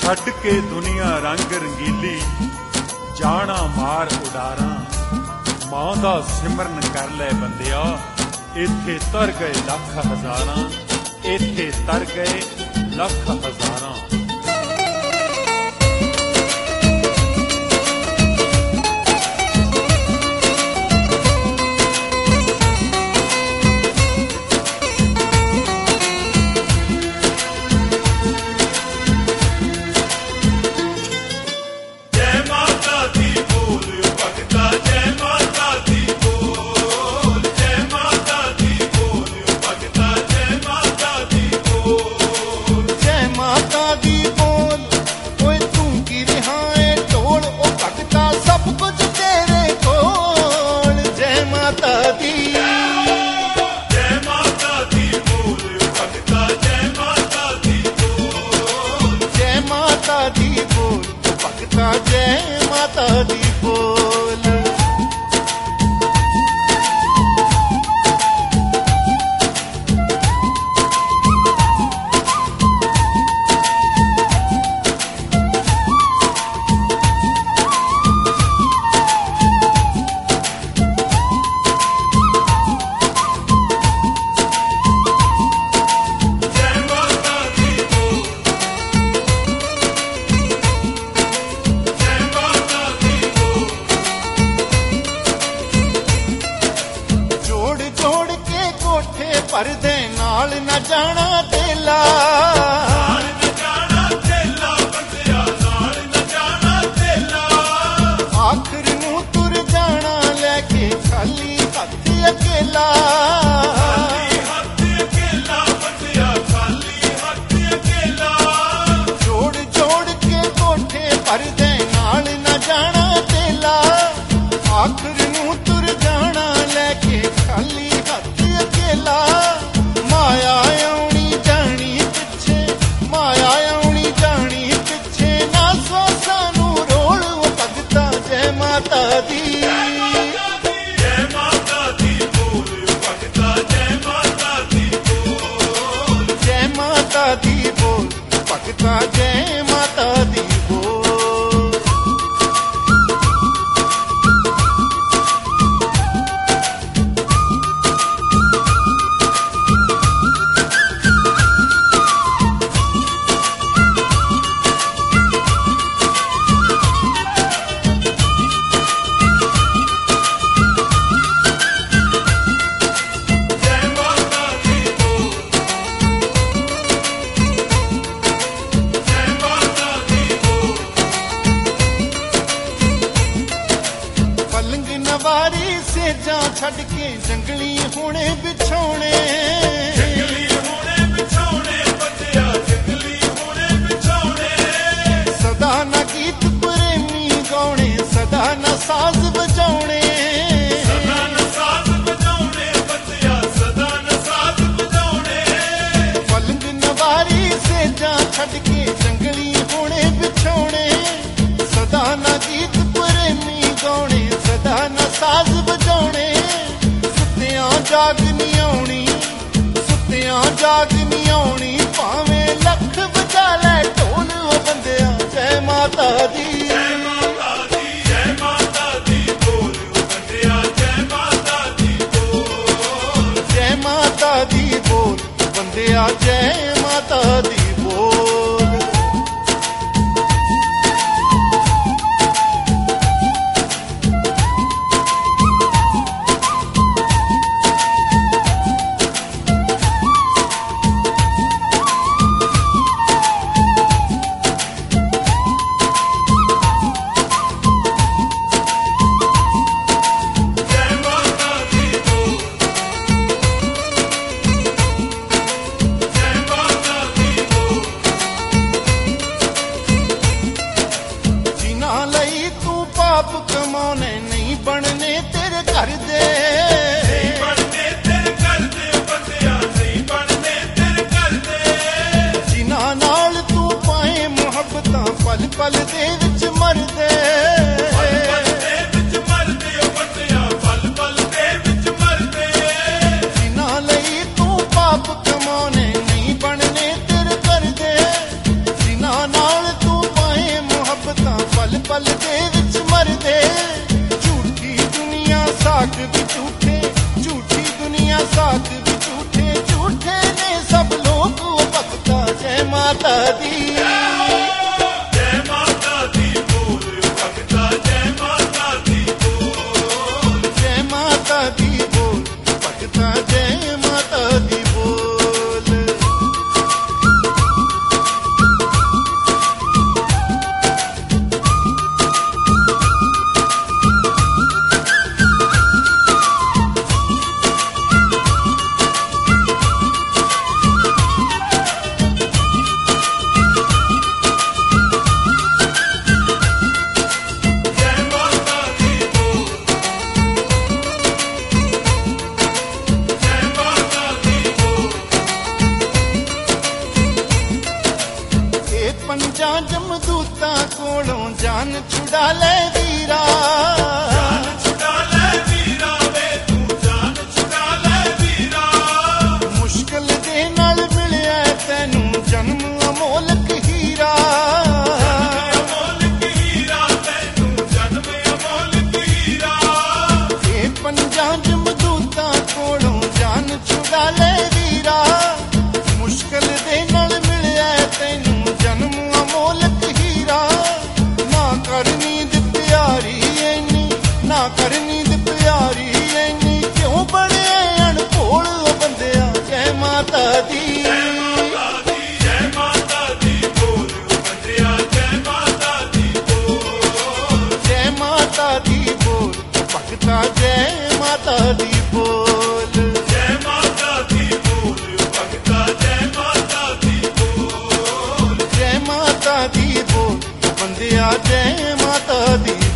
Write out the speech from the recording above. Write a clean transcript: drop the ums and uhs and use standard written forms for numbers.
ਛੱਡ ਕੇ ਦੁਨੀਆ ਰੰਗ ਰੰਗੀਲੀ, ਜਾਣਾ ਮਾਰ ਉਡਾਰਾਂ, ਮਾਂ ਦਾ ਸਿਮਰਨ ਕਰ ਲੈ ਬੰਦਿਆ, ਇੱਥੇ ਤਰ ਗਏ ਲੱਖ ਹਜ਼ਾਰਾਂ, ਇੱਥੇ ਤਰ ਗਏ ਲੱਖ ਹਜ਼ਾਰਾਂ। जय माता दी बोल। परदे नाल न जाना तेला, नाल न जाना तेला, बंदिया नाल न जाना तेला, आखिर नूं तुर जाना लेके खाली हथ अकेला, खाली हथ अकेला, बंदिया खाली हथ अकेला, जोड़ जोड़ के कोठे परदे नाल न जाना तेला, आखिर नूं तुर जाना लेके खाली हथ अकेला। माया आउणी जानी पिछे, माया आउणी जानी पिछे, ना सो सानू रोल वो भगता जय माता दी, जय माता दी बोल भगता जय माता दी बोल, जय माता दी बोल भगता जय माता दी बोल। छड़ के जंगली होने बिछौने, जंगली होने बिछौने, बंदिया जंगली होने बिछौने, सदा न गीत प्रेमी गाउने, सदा न साज बजाउने, सदा न साज बजाउने, बंदिया सदा न साज बजाउने, पलंग नवारी से जा छड़ के जंगली होने बिछौने, सदा न गीत प्रेमी गाउने, सदा न साज बजाउने, जाग नी आउणी, सुत्तियां जाग नी आउणी, भावें लख बजा लै ढोल ओ बंदिया जय माता दी, जय माता दी, जय माता दी बोल बंदिया जय माता दी बोल, जय माता दी बोल बंदिया जय माता दी बोल। Jai Mata Di साख भी झूठे, झूठी दुनिया साख भी झूठे, झूठे ने सब लोग भगता जय माता दी। जय माता दी बोल भगता जय माता दी बोल, जय माता दी बोल भगता जय माता दी बोल। ਪੰਜਾਂ ਜਮਦੂਤਾਂ ਕੋਲੋਂ ਜਾਨ ਛੁਡਾ ਲੈ ਵੀਰਾ, ਜਾਨ ਛੁਡਾ ਲੈ ਵੀਰਾ ਵੇ ਤੂੰ ਜਾਨ ਛੁਡਾ ਲੈ ਵੀਰਾ, ਮੁਸ਼ਕਲ ਦੇ ਨਾਲ ਮਿਲਿਆ ਤੈਨੂੰ ਜਨਮ ਅਮੋਲਕ ਹੀਰਾ, ਅਮੋਲਕ ਹੀਰਾ ਤੈਨੂੰ ਜਨਮ ਅਮੋਲਕ ਹੀਰਾ। ਇਹ ਪੰਜਾਂ ਜਮਦੂਤਾਂ ਕੋਲੋਂ ਜਾਨ ਛੁਡਾ ਲੈ ਵੀਰਾ, ਮੁਸ਼ਕਲ ਦੇ ਨਾਲ ਮਿਲਿਆ ਤੈਨੂੰ ਜਨਮ ਅਮੋਲਕ ਹੀਰਾ। ਨਾ ਕਰ ਨੀਂਦ ਪਿਆਰੀ ਐਨੀ, ਨਾ ਕਰ ਨੀਂਦ ਪਿਆਰੀ ਐਨੀ, ਕਿਉਂ ਬਣੇ ਅਣਭੋਲ ਬੰਦਿਆ ਜੈ ਮਾਤਾ ਦੀ। ਜੈ ਮਾਤਾ ਦੀ ਬੋਲ ਬੰਦਿਆ ਜੈ ਮਾਤਾ ਦੀ ਬੋਲ, ਜੈ ਮਾਤਾ ਦੀ ਬੋਲ ਭਗਤਾ ਜੈ ਮਾਤਾ ਦੀ ਬੋਲ। ਜੈ ਮਾਤਾ ਦੀ ਬੋਲ ਭਗਤਾ ਜੈ ਮਾਤਾ ਦੀ ਬੋਲ, ਜੈ ਮਾਤਾ ਦੀ ਬੋਲ ਬੰਦਿਆ ਜੈ ਮਾਤਾ ਦੀ